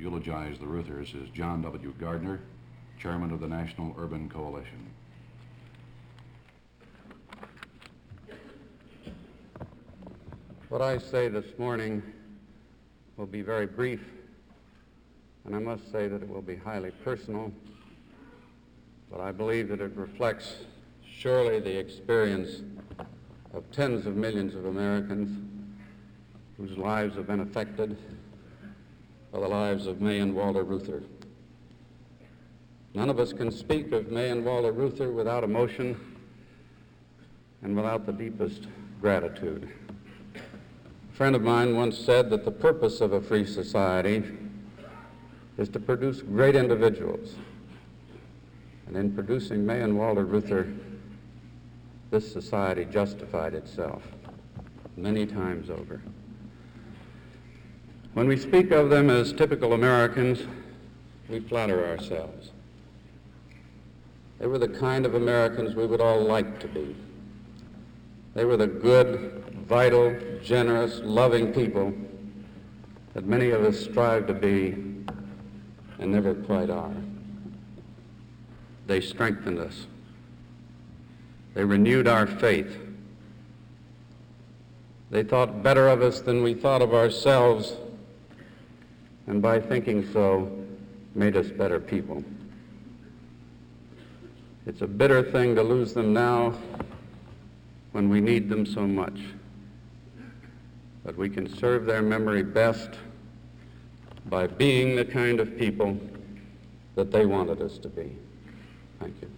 eulogize the Ruthers is John W. Gardner, Chairman of the National Urban Coalition. What I say this morning will be very brief, and I must say that it will be highly personal, but I believe that it reflects surely the experience of tens of millions of Americans whose lives have been affected by the lives of May and Walter Reuther. None of us can speak of May and Walter Reuther without emotion and without the deepest gratitude. A friend of mine once said that the purpose of a free society is to produce great individuals. And in producing May and Walter Reuther, this society justified itself many times over. When we speak of them as typical Americans, we flatter ourselves. They were the kind of Americans we would all like to be. They were the good, vital, generous, loving people that many of us strive to be and never quite are. They strengthened us. They renewed our faith. They thought better of us than we thought of ourselves, and by thinking so, made us better people. It's a bitter thing to lose them now when we need them so much. But we can serve their memory best by being the kind of people that they wanted us to be. Thank you.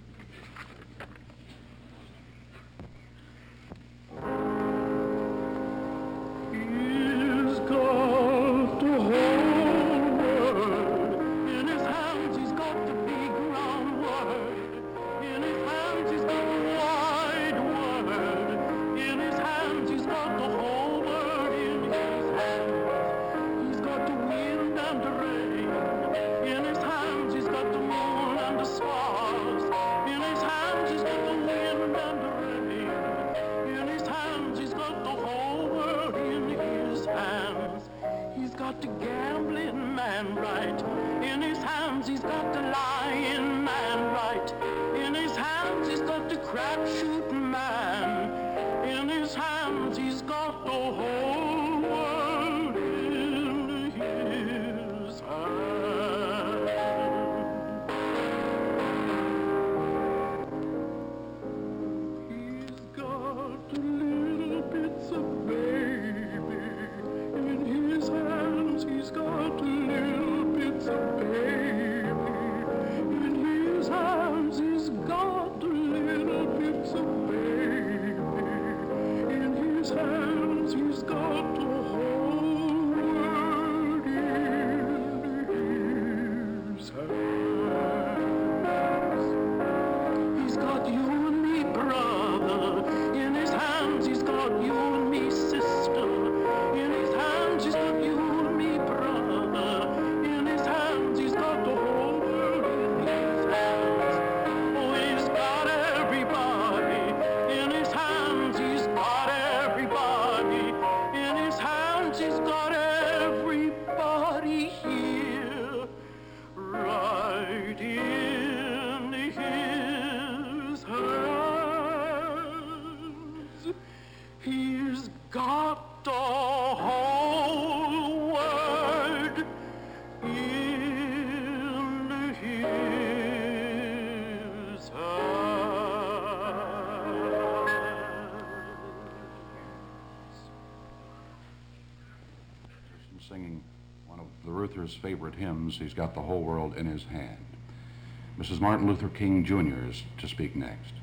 Singing one of the Reuther's favorite hymns, He's Got the Whole World in His Hand. Mrs. Martin Luther King Jr. is to speak next.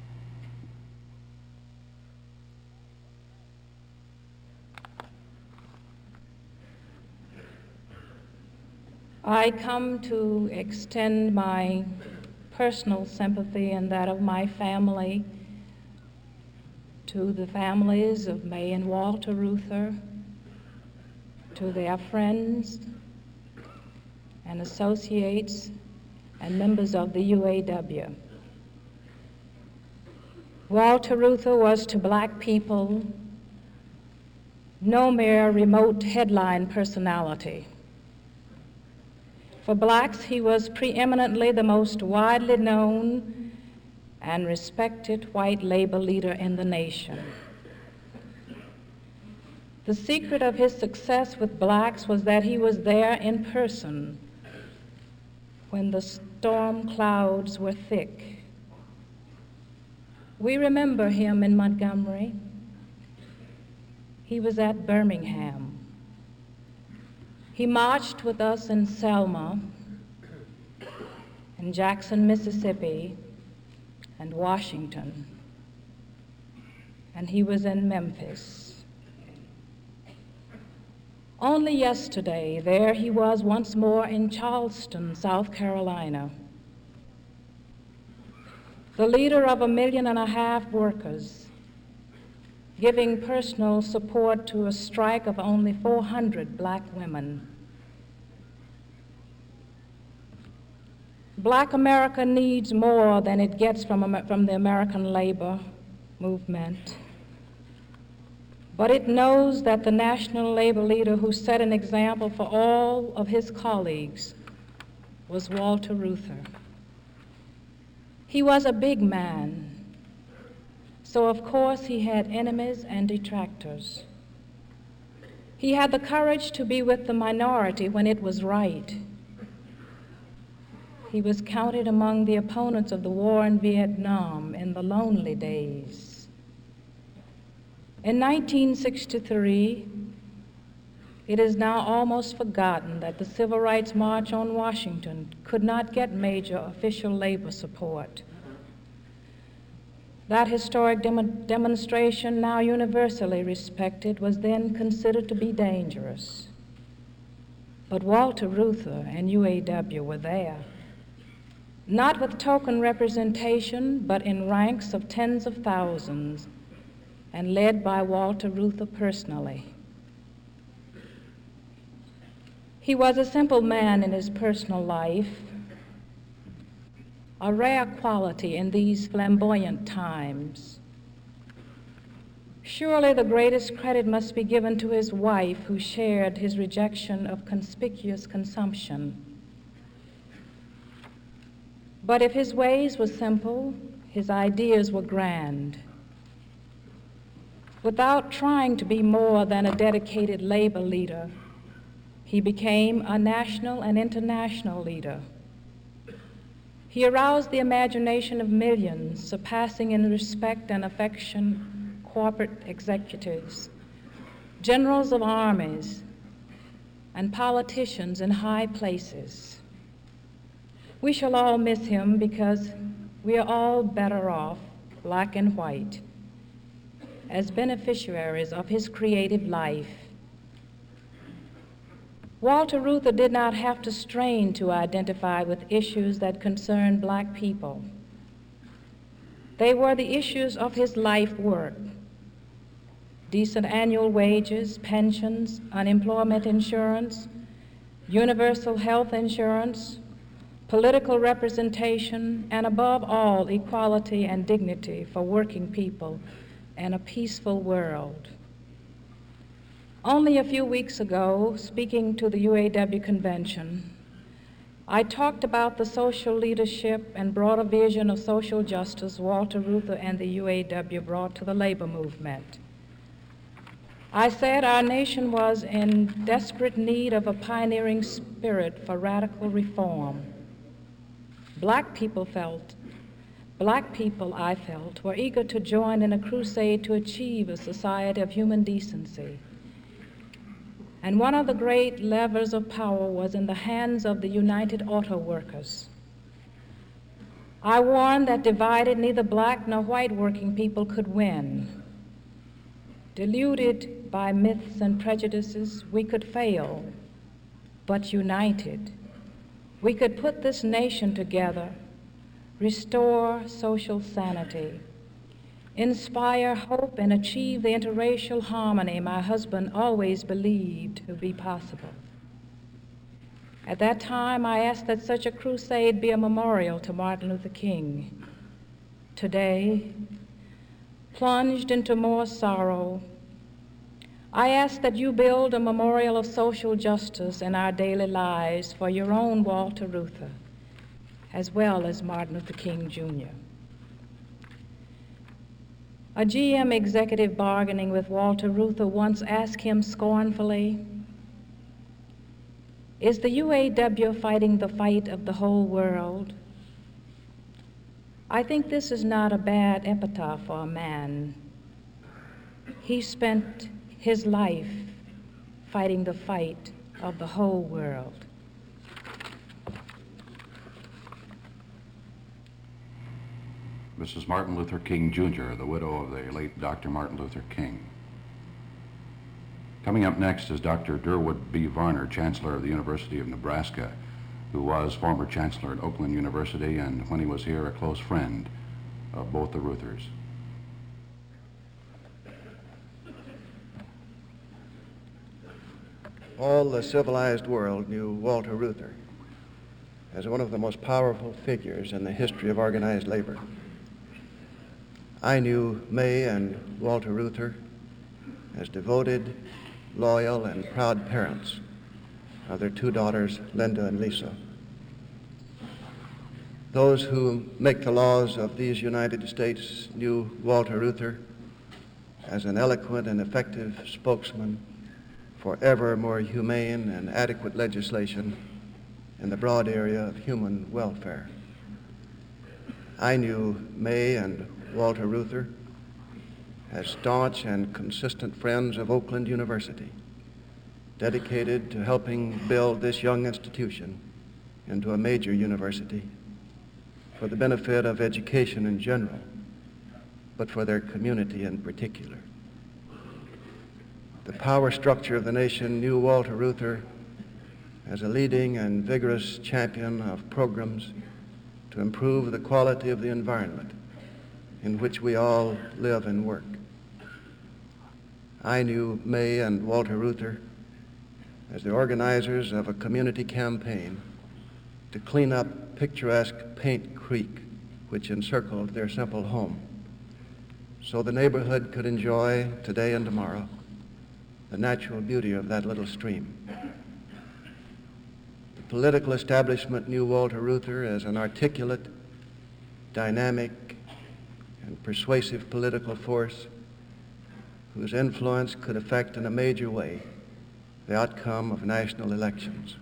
I come to extend my personal sympathy and that of my family to the families of May and Walter Reuther, to their friends and associates and members of the UAW. Walter Reuther was to black people no mere remote headline personality. For blacks, he was preeminently the most widely known and respected white labor leader in the nation. The secret of his success with blacks was that he was there in person when the storm clouds were thick. We remember him in Montgomery. He was at Birmingham. He marched with us in Selma, in Jackson, Mississippi, and Washington. And he was in Memphis. Only yesterday, there he was once more in Charleston, South Carolina, the leader of 1.5 million workers, giving personal support to a strike of only 400 black women. Black America needs more than it gets from the American labor movement. But it knows that the national labor leader who set an example for all of his colleagues was Walter Reuther. He was a big man, so of course he had enemies and detractors. He had the courage to be with the minority when it was right. He was counted among the opponents of the war in Vietnam in the lonely days. In 1963, it is now almost forgotten that the Civil Rights March on Washington could not get major official labor support. That historic demonstration, now universally respected, was then considered to be dangerous. But Walter Reuther and UAW were there, not with token representation, but in ranks of tens of thousands, and led by Walter Reuther personally. He was a simple man in his personal life, a rare quality in these flamboyant times. Surely the greatest credit must be given to his wife, who shared his rejection of conspicuous consumption. But if his ways were simple, his ideas were grand. Without trying to be more than a dedicated labor leader, he became a national and international leader. He aroused the imagination of millions, surpassing in respect and affection corporate executives, generals of armies, and politicians in high places. We shall all miss him because we are all better off, black and white, as beneficiaries of his creative life. Walter Reuther did not have to strain to identify with issues that concern black people. They were the issues of his life work: decent annual wages, pensions, unemployment insurance, universal health insurance, political representation, and above all, equality and dignity for working people and a peaceful world. Only a few weeks ago, speaking to the UAW convention, I talked about the social leadership and broader vision of social justice Walter Reuther and the UAW brought to the labor movement. I said our nation was in desperate need of a pioneering spirit for radical reform. Black people, I felt, were eager to join in a crusade to achieve a society of human decency. And one of the great levers of power was in the hands of the United Auto Workers. I warned that divided, neither black nor white working people could win. Deluded by myths and prejudices, we could fail, but united, we could put this nation together, restore social sanity, inspire hope, and achieve the interracial harmony my husband always believed to be possible. At that time, I asked that such a crusade be a memorial to Martin Luther King. Today, plunged into more sorrow, I ask that you build a memorial of social justice in our daily lives for your own Walter Reuther, as well as Martin Luther King, Jr. A GM executive bargaining with Walter Reuther once asked him scornfully, "Is the UAW fighting the fight of the whole world?" I think this is not a bad epitaph for a man. He spent his life fighting the fight of the whole world. Mrs. Martin Luther King, Jr., the widow of the late Dr. Martin Luther King. Coming up next is Dr. Durwood B. Varner, Chancellor of the University of Nebraska, who was former Chancellor at Oakland University and, when he was here, a close friend of both the Ruthers. All the civilized world knew Walter Reuther as one of the most powerful figures in the history of organized labor. I knew May and Walter Reuther as devoted, loyal, and proud parents of their two daughters, Linda and Lisa. Those who make the laws of these United States knew Walter Reuther as an eloquent and effective spokesman for ever more humane and adequate legislation in the broad area of human welfare. I knew May and Walter Reuther as staunch and consistent friends of Oakland University, dedicated to helping build this young institution into a major university for the benefit of education in general, but for their community in particular. The power structure of the nation knew Walter Reuther as a leading and vigorous champion of programs to improve the quality of the environment in which we all live and work. I knew May and Walter Reuther as the organizers of a community campaign to clean up picturesque Paint Creek, which encircled their simple home, so the neighborhood could enjoy today and tomorrow the natural beauty of that little stream. The political establishment knew Walter Reuther as an articulate, dynamic, and persuasive political force whose influence could affect in a major way the outcome of national elections.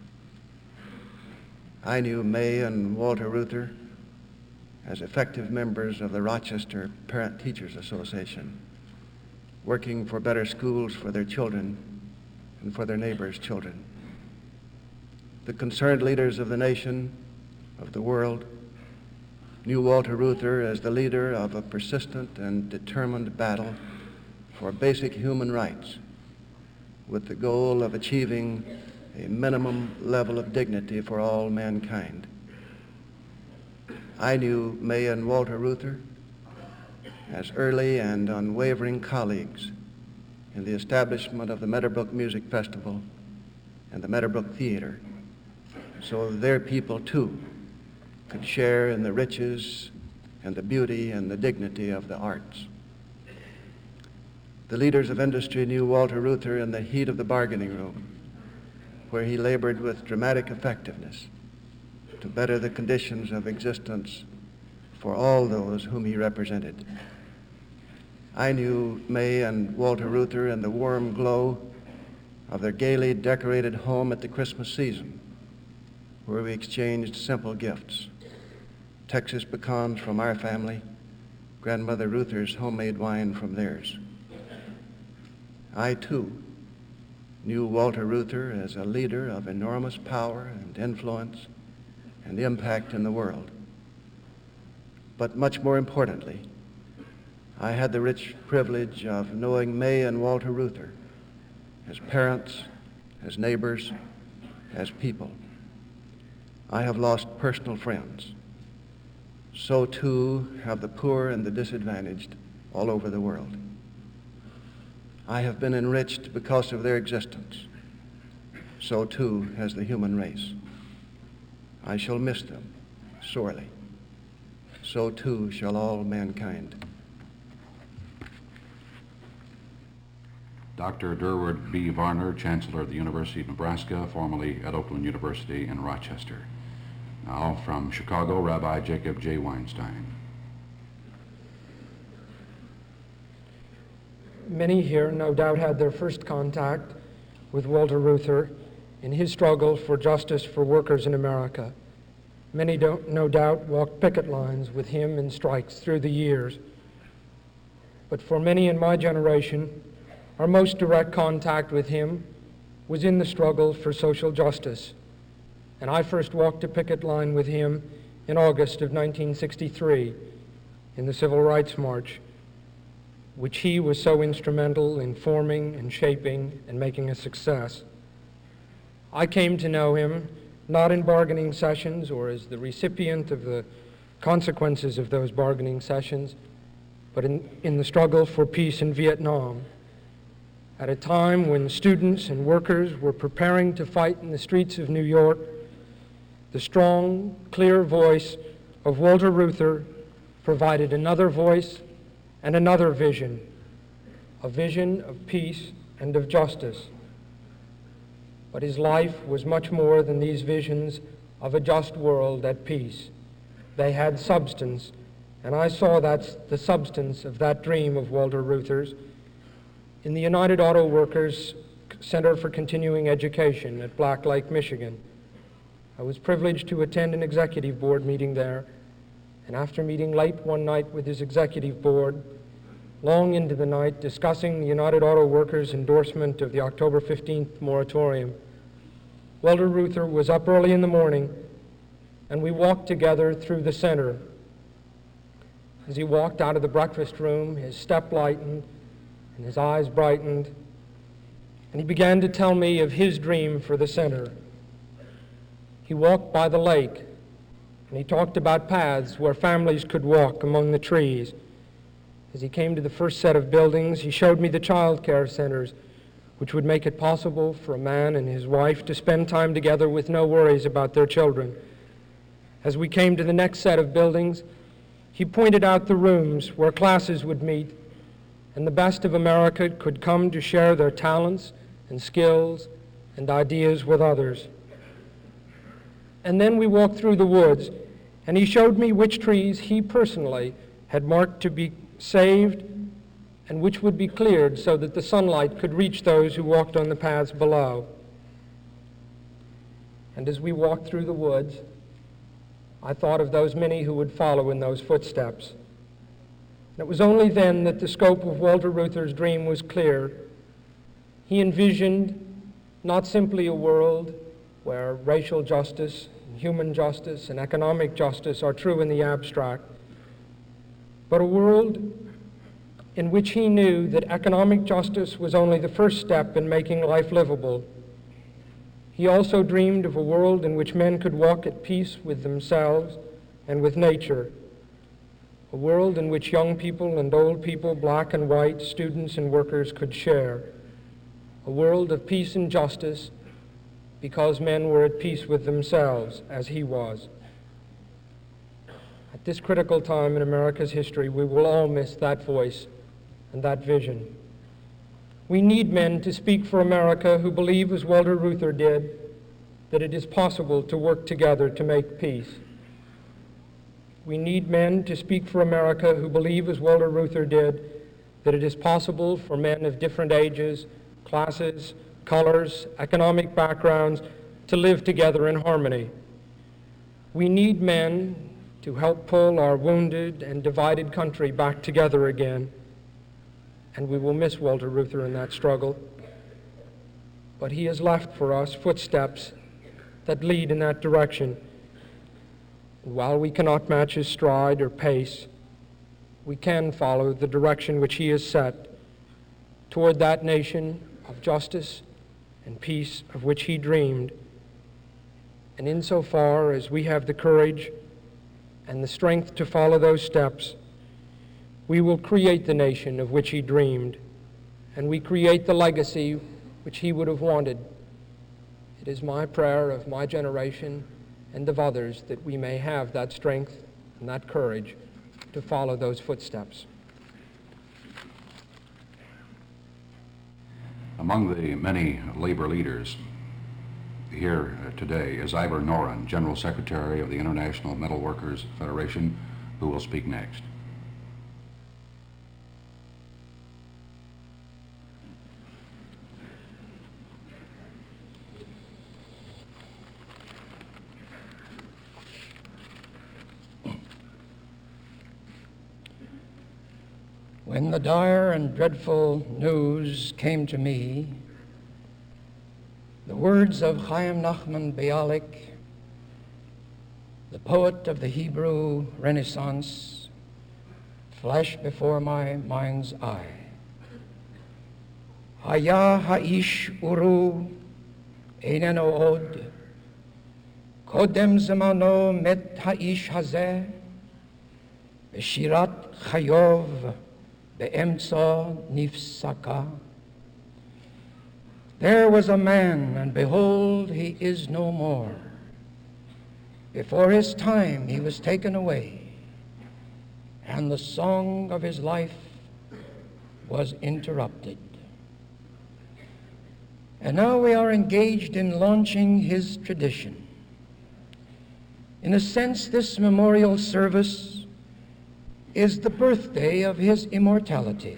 I knew May and Walter Reuther as effective members of the Rochester Parent Teachers Association, working for better schools for their children and for their neighbors' children. The concerned leaders of the nation, of the world, knew Walter Reuther as the leader of a persistent and determined battle for basic human rights, with the goal of achieving a minimum level of dignity for all mankind. I knew May and Walter Reuther as early and unwavering colleagues in the establishment of the Meadowbrook Music Festival and the Meadowbrook Theater, so their people too could share in the riches and the beauty and the dignity of the arts. The leaders of industry knew Walter Reuther in the heat of the bargaining room, where he labored with dramatic effectiveness to better the conditions of existence for all those whom he represented. I knew May and Walter Reuther in the warm glow of their gaily decorated home at the Christmas season, where we exchanged simple gifts: Texas pecans from our family, Grandmother Reuther's homemade wine from theirs. I, too, knew Walter Reuther as a leader of enormous power and influence and impact in the world. But much more importantly, I had the rich privilege of knowing May and Walter Reuther as parents, as neighbors, as people. I have lost personal friends. So too have the poor and the disadvantaged all over the world. I have been enriched because of their existence. So too has the human race. I shall miss them sorely. So too shall all mankind. Dr. Durward B. Varner, Chancellor of the University of Nebraska, formerly at Oakland University in Rochester. Now from Chicago, Rabbi Jacob J. Weinstein. Many here no doubt had their first contact with Walter Reuther in his struggle for justice for workers in America. Many no doubt walked picket lines with him in strikes through the years. But for many in my generation, our most direct contact with him was in the struggle for social justice. And I first walked a picket line with him in August of 1963 in the Civil Rights March, which he was so instrumental in forming and shaping and making a success. I came to know him not in bargaining sessions or as the recipient of the consequences of those bargaining sessions, but in the struggle for peace in Vietnam, at a time when students and workers were preparing to fight in the streets of New York. The strong, clear voice of Walter Reuther provided another voice and another vision, a vision of peace and of justice. But his life was much more than these visions of a just world at peace. They had substance, and I saw the substance of that dream of Walter Reuther's in the United Auto Workers Center for Continuing Education at Black Lake, Michigan. I was privileged to attend an executive board meeting there, and after meeting late one night with his executive board, long into the night discussing the United Auto Workers' endorsement of the October 15th moratorium, Walter Reuther was up early in the morning, and we walked together through the center. As he walked out of the breakfast room, his step lightened and his eyes brightened, and he began to tell me of his dream for the center. He walked by the lake, and he talked about paths where families could walk among the trees. As he came to the first set of buildings, he showed me the child care centers, which would make it possible for a man and his wife to spend time together with no worries about their children. As we came to the next set of buildings, he pointed out the rooms where classes would meet and the best of America could come to share their talents and skills and ideas with others. And then we walked through the woods, and he showed me which trees he personally had marked to be saved and which would be cleared so that the sunlight could reach those who walked on the paths below. And as we walked through the woods, I thought of those many who would follow in those footsteps. And it was only then that the scope of Walter Reuther's dream was clear. He envisioned not simply a world where racial justice, human justice, and economic justice are true in the abstract, but a world in which he knew that economic justice was only the first step in making life livable. He also dreamed of a world in which men could walk at peace with themselves and with nature, a world in which young people and old people, black and white, students and workers could share, a world of peace and justice because men were at peace with themselves as he was. At this critical time in America's history, we will all miss that voice and that vision. We need men to speak for America who believe, as Walter Reuther did, that it is possible to work together to make peace. We need men to speak for America who believe, as Walter Reuther did, that it is possible for men of different ages, classes, colors, economic backgrounds to live together in harmony. We need men to help pull our wounded and divided country back together again. And we will miss Walter Reuther in that struggle. But he has left for us footsteps that lead in that direction. And while we cannot match his stride or pace, we can follow the direction which he has set toward that nation of justice and peace of which he dreamed. And insofar as we have the courage and the strength to follow those steps, we will create the nation of which he dreamed, and we create the legacy which he would have wanted. It is my prayer of my generation and of others that we may have that strength and that courage to follow those footsteps. Among the many labor leaders here today is Ivor Noren, General Secretary of the International Metal Workers Federation, who will speak next. When the dire and dreadful news came to me, the words of Chaim Nachman Bialik, the poet of the Hebrew Renaissance, flashed before my mind's eye. Haya ha'ish uru eineno od, kodem zemano met ha'ish hazeh, beshirat chayov be'emtza nifsaka. There was a man, and behold, he is no more. Before his time he was taken away, and the song of his life was interrupted. And now we are engaged in launching his tradition. In a sense, this memorial service is the birthday of his immortality.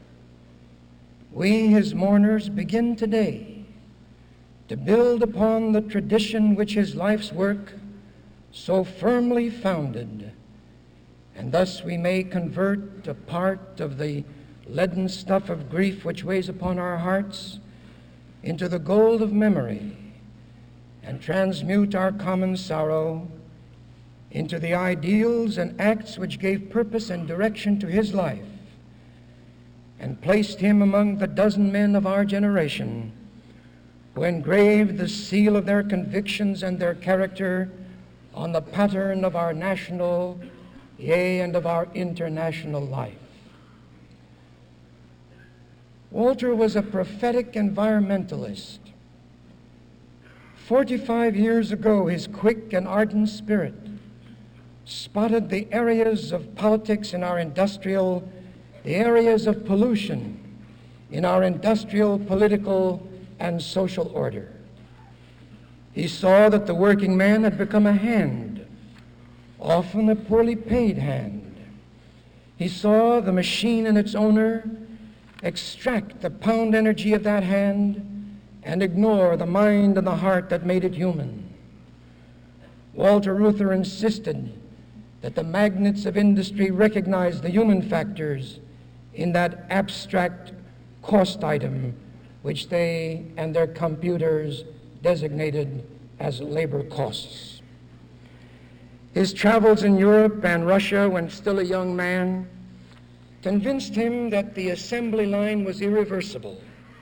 We, his mourners, begin today to build upon the tradition which his life's work so firmly founded, and thus we may convert a part of the leaden stuff of grief which weighs upon our hearts into the gold of memory, and transmute our common sorrow into the ideals and acts which gave purpose and direction to his life, and placed him among the dozen men of our generation who engraved the seal of their convictions and their character on the pattern of our national, yea, and of our international life. Walter was a prophetic environmentalist. 45 years ago, his quick and ardent spirit spotted the areas of politics in our the areas of pollution in our industrial, political, and social order. He saw that the working man had become a hand, often a poorly paid hand. He saw the machine and its owner extract the pound energy of that hand and ignore the mind and the heart that made it human. Walter Reuther insisted that the magnates of industry recognize the human factors in that abstract cost item which they and their computers designated as labor costs. His travels in Europe and Russia when still a young man convinced him that the assembly line was irreversible.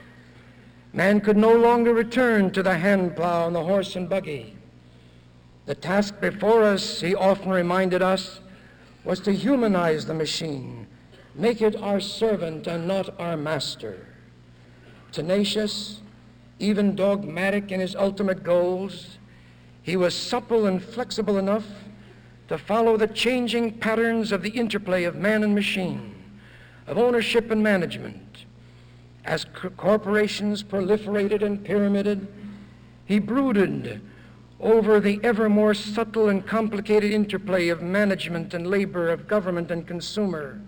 Man could no longer return to the hand plow and the horse and buggy. The task before us, he often reminded us, was to humanize the machine, make it our servant and not our master. Tenacious, even dogmatic in his ultimate goals, he was supple and flexible enough to follow the changing patterns of the interplay of man and machine, of ownership and management. As corporations proliferated and pyramided, he brooded over the ever more subtle and complicated interplay of management and labor, of government and consumer.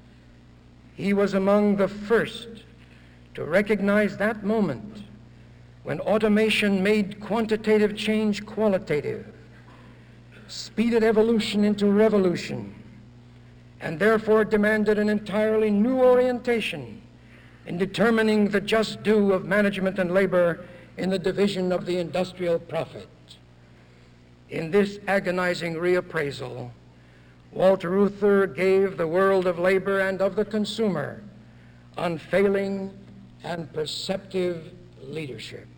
He was among the first to recognize that moment when automation made quantitative change qualitative, speeded evolution into revolution, and therefore demanded an entirely new orientation in determining the just due of management and labor in the division of the industrial profit. In this agonizing reappraisal, Walter Reuther gave the world of labor and of the consumer unfailing and perceptive leadership.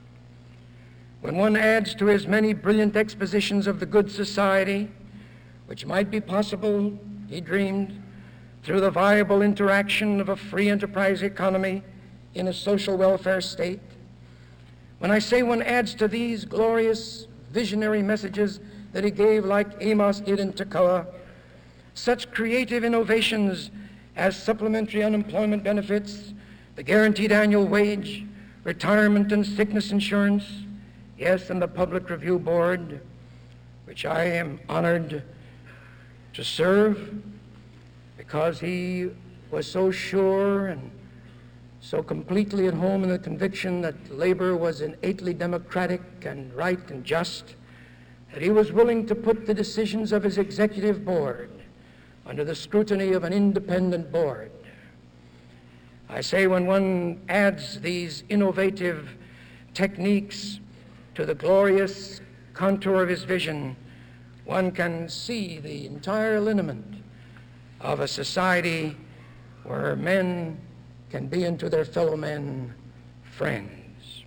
When one adds to his many brilliant expositions of the good society, which might be possible, he dreamed, through the viable interaction of a free enterprise economy in a social welfare state, when I say one adds to these glorious visionary messages that he gave like Amos did in Tekoa, such creative innovations as supplementary unemployment benefits, the guaranteed annual wage, retirement and sickness insurance, yes, and the Public Review Board, which I am honored to serve, because he was so sure and so completely at home in the conviction that labor was innately democratic and right and just, that he was willing to put the decisions of his executive board under the scrutiny of an independent board. I say, when one adds these innovative techniques to the glorious contour of his vision, one can see the entire lineament of a society where men can be unto their fellow men friends.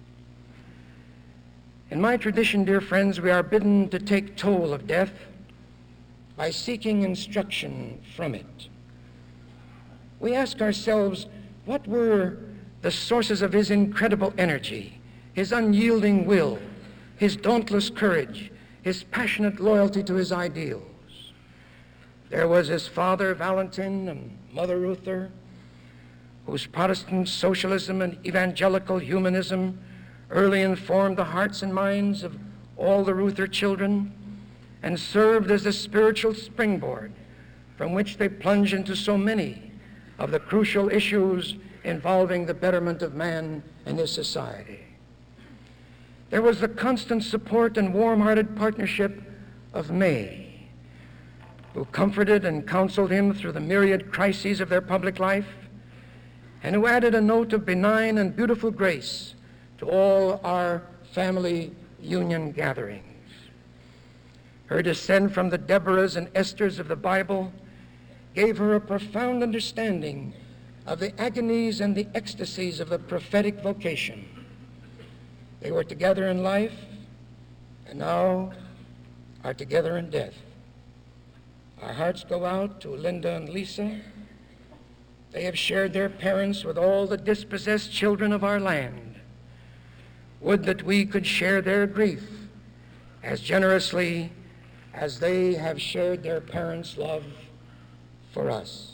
In my tradition, dear friends, we are bidden to take toll of death by seeking instruction from it. We ask ourselves, what were the sources of his incredible energy, his unyielding will, his dauntless courage, his passionate loyalty to his ideals? There was his father, Valentin, and mother, Reuther, whose Protestant socialism and evangelical humanism early informed the hearts and minds of all the Reuther children and served as a spiritual springboard from which they plunged into so many of the crucial issues involving the betterment of man and his society. There was the constant support and warm-hearted partnership of May, who comforted and counseled him through the myriad crises of their public life, and who added a note of benign and beautiful grace to all our family union gatherings. Her descent from the Deborahs and Esthers of the Bible gave her a profound understanding of the agonies and the ecstasies of the prophetic vocation. They were together in life, and now are together in death. Our hearts go out to Linda and Lisa. They have shared their parents with all the dispossessed children of our land. Would that we could share their grief as generously as they have shared their parents' love for us.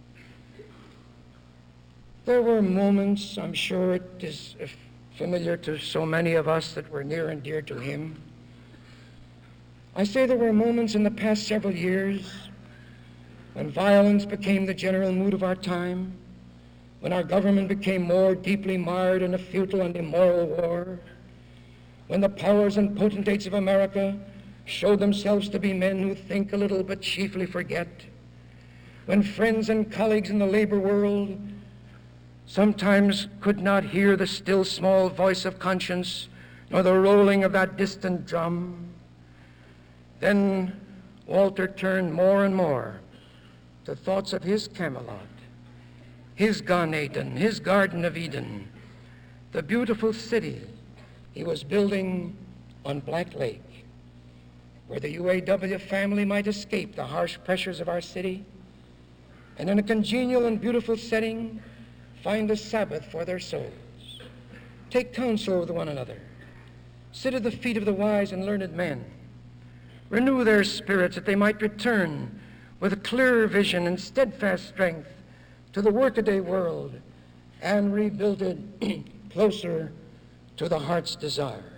There were moments, I'm sure it is familiar to so many of us that were near and dear to him. I say there were moments in the past several years when violence became the general mood of our time, when our government became more deeply marred in a futile and immoral war, when the powers and potentates of America showed themselves to be men who think a little but chiefly forget, when friends and colleagues in the labor world sometimes could not hear the still small voice of conscience nor the rolling of that distant drum. Then Walter turned more and more to thoughts of his Camelot, his Gan Eden, his Garden of Eden, the beautiful city he was building on Black Lake, where the UAW family might escape the harsh pressures of our city and in a congenial and beautiful setting find a Sabbath for their souls, take counsel with one another, sit at the feet of the wise and learned men, renew their spirits that they might return with a clearer vision and steadfast strength to the workaday world and rebuild it closer to the heart's desire.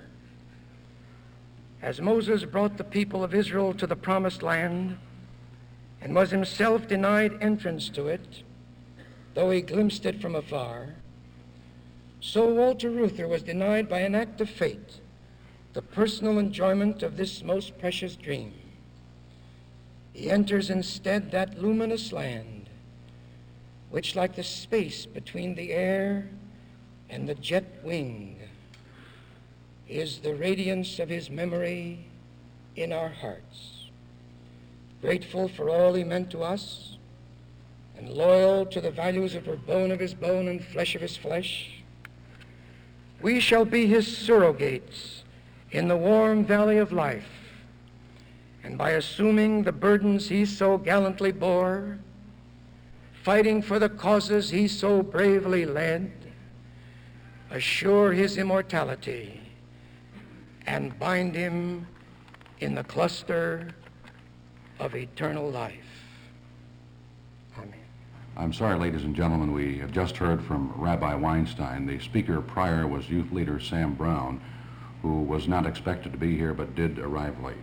As Moses brought the people of Israel to the promised land and was himself denied entrance to it, though he glimpsed it from afar, so Walter Reuther was denied by an act of fate the personal enjoyment of this most precious dream. He enters instead that luminous land which, like the space between the air and the jet wing, is the radiance of his memory in our hearts. Grateful for all he meant to us, and loyal to the values of bone of his bone and flesh of his flesh, we shall be his surrogates in the warm valley of life, and by assuming the burdens he so gallantly bore, fighting for the causes he so bravely led, assure his immortality and bind him in the cluster of eternal life. Amen. I'm sorry, ladies and gentlemen, we have just heard from Rabbi Weinstein. The speaker prior was youth leader Sam Brown, who was not expected to be here but did arrive late.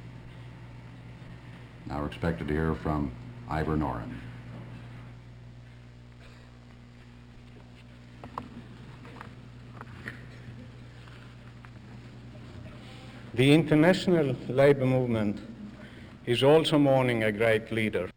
Now we're expected to hear from Ivor Noren. The international labor movement is also mourning a great leader.